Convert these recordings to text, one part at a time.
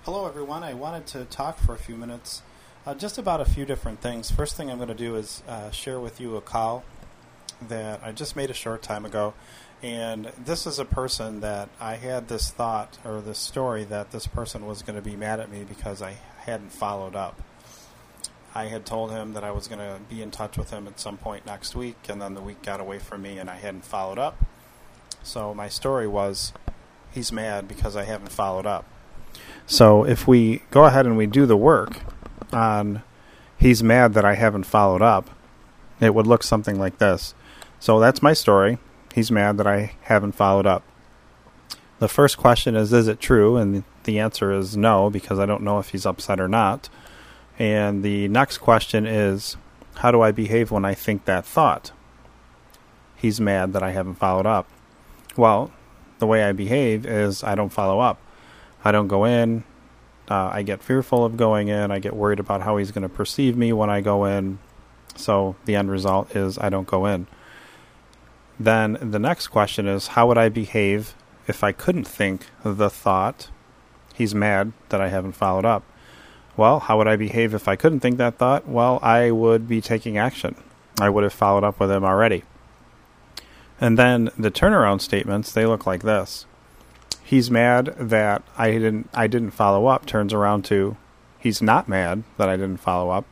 Hello, everyone. I wanted to talk for a few minutes just about a few different things. First thing I'm going to do is share with you a call that I just made a short time ago. And this is a person that I had this thought or this story that this person was going to be mad at me because I hadn't followed up. I had told him that I was going to be in touch with him at some point next week, and then the week got away from me and I hadn't followed up. So my story was, he's mad because I haven't followed up. So if we go ahead and we do the work on he's mad that I haven't followed up, it would look something like this. So that's my story. He's mad that I haven't followed up. The first question is it true? And the answer is no, because I don't know if he's upset or not. And the next question is, how do I behave when I think that thought? He's mad that I haven't followed up. Well, the way I behave is I don't follow up. I don't go in. I get fearful of going in. I get worried about how he's going to perceive me when I go in. So the end result is I don't go in. Then the next question is, how would I behave if I couldn't think the thought, he's mad that I haven't followed up? Well, how would I behave if I couldn't think that thought? Well, I would be taking action. I would have followed up with him already. And then the turnaround statements, they look like this. He's mad that I didn't follow up turns around to he's not mad that I didn't follow up.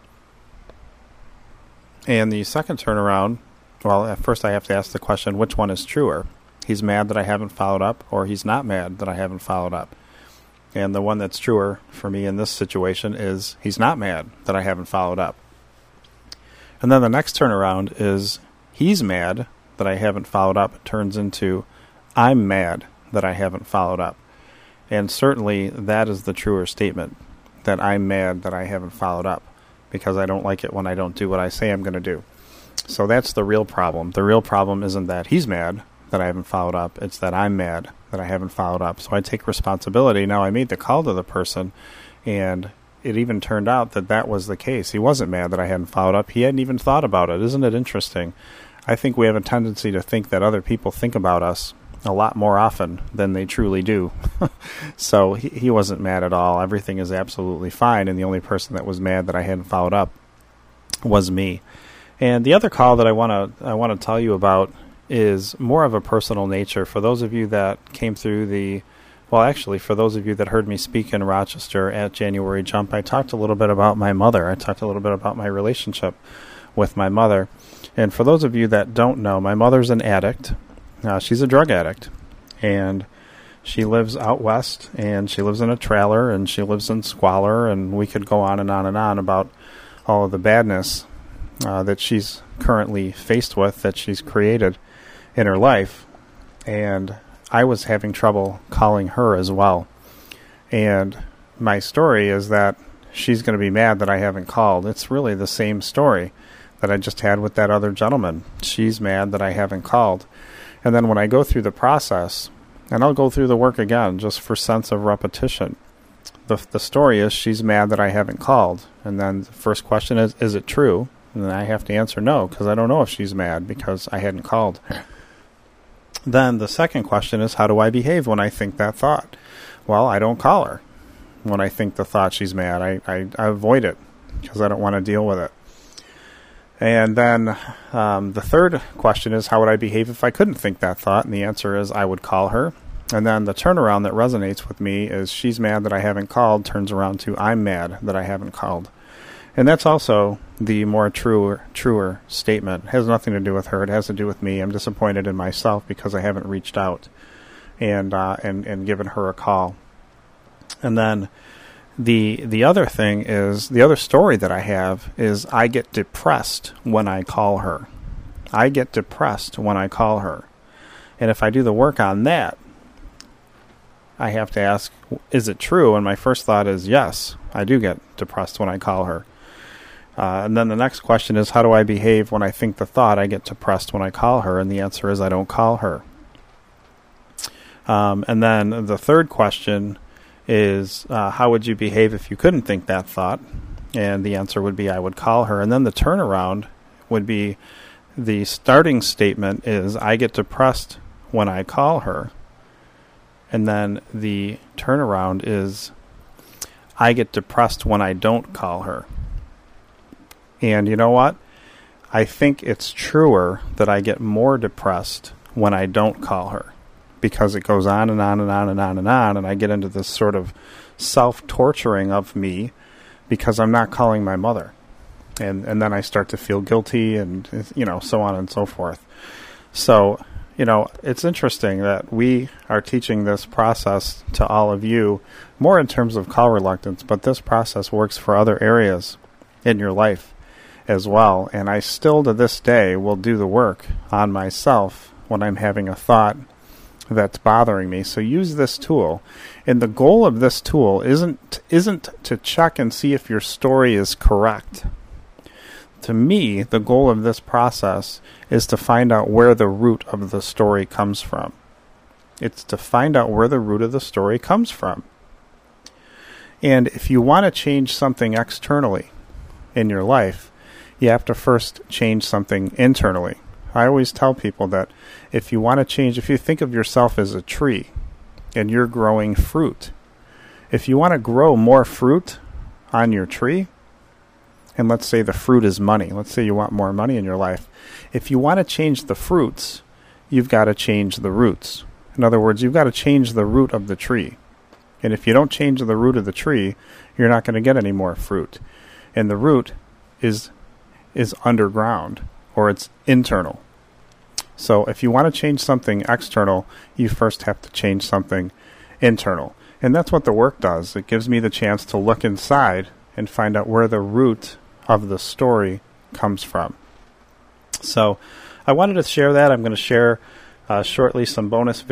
And the second turnaround, well, at first I have to ask the question, which one is truer? He's mad that I haven't followed up, or he's not mad that I haven't followed up? And the one that's truer for me in this situation is he's not mad that I haven't followed up. And then the next turnaround is he's mad that I haven't followed up. It turns into I'm mad that I haven't followed up. And certainly that is the truer statement, that I'm mad that I haven't followed up, because I don't like it when I don't do what I say I'm going to do. So that's the real problem. The real problem isn't that he's mad that I haven't followed up. It's that I'm mad that I haven't followed up. So I take responsibility. Now, I made the call to the person, and it even turned out that that was the case. He wasn't mad that I hadn't followed up. He hadn't even thought about it. Isn't it interesting? I think we have a tendency to think that other people think about us a lot more often than they truly do. So he wasn't mad at all. Everything is absolutely fine, and the only person that was mad that I hadn't followed up was me. And the other call that I want to tell you about is more of a personal nature. For those of you that came through for those of you that heard me speak in Rochester at January Jump, I talked a little bit about my mother. I talked a little bit about my relationship with my mother. And for those of you that don't know, my mother's an addict. She's a drug addict, and she lives out west, and she lives in a trailer, and she lives in squalor, and we could go on and on and on about all of the badness that she's currently faced with, that she's created in her life. And I was having trouble calling her as well. And my story is that she's going to be mad that I haven't called. It's really the same story that I just had with that other gentleman. She's mad that I haven't called. And then when I go through the process, and I'll go through the work again just for sense of repetition, the story is she's mad that I haven't called. And then the first question is it true? And then I have to answer no, because I don't know if she's mad because I hadn't called. Then the second question is, how do I behave when I think that thought? Well, I don't call her. When I think the thought she's mad, I avoid it because I don't want to deal with it. And then the third question is, how would I behave if I couldn't think that thought? And the answer is I would call her. And then the turnaround that resonates with me is she's mad that I haven't called turns around to I'm mad that I haven't called. And that's also the more truer statement. It has nothing to do with her. It has to do with me. I'm disappointed in myself because I haven't reached out and given her a call. And then the other thing is, the other story that I have is I get depressed when I call her. I get depressed when I call her. And if I do the work on that, I have to ask, is it true? And my first thought is, yes, I do get depressed when I call her. And then the next question is, how do I behave when I think the thought I get depressed when I call her? And the answer is I don't call her. And then the third question is, how would you behave if you couldn't think that thought? And the answer would be I would call her. And then the turnaround would be, the starting statement is I get depressed when I call her. And then the turnaround is I get depressed when I don't call her. And you know what? I think it's truer that I get more depressed when I don't call her, because it goes on and on and on and on and on, and I get into this sort of self-torturing of me because I'm not calling my mother. And then I start to feel guilty and, so on and so forth. So, it's interesting that we are teaching this process to all of you, more in terms of call reluctance, but this process works for other areas in your life as well. And I still, to this day, will do the work on myself when I'm having a thought that's bothering me. So use this tool. And the goal of this tool isn't to check and see if your story is correct. To me, the goal of this process is to find out where the root of the story comes from. It's to find out where the root of the story comes from. And if you want to change something externally in your life, you have to first change something internally. I always tell people that if you want to change, if you think of yourself as a tree and you're growing fruit, if you want to grow more fruit on your tree, and let's say the fruit is money. Let's say you want more money in your life. If you want to change the fruits, you've got to change the roots. In other words, you've got to change the root of the tree. And if you don't change the root of the tree, you're not going to get any more fruit. And the root is underground, or it's internal. So if you want to change something external, you first have to change something internal. And that's what the work does. It gives me the chance to look inside and find out where the root of the story comes from. So I wanted to share that. I'm going to share shortly some bonus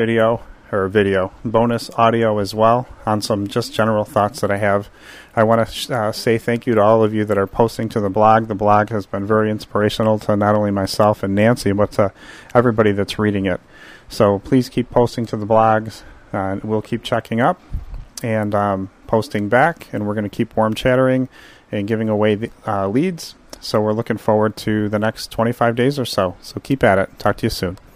bonus audio as well on some just general thoughts that I have. I want to say thank you to all of you that are posting to the blog. The blog has been very inspirational to not only myself and Nancy, but to everybody that's reading it. So please keep posting to the blogs. We'll keep checking up and posting back, and we're going to keep warm chattering and giving away the leads. So we're looking forward to the next 25 days or so. So keep at it. Talk to you soon.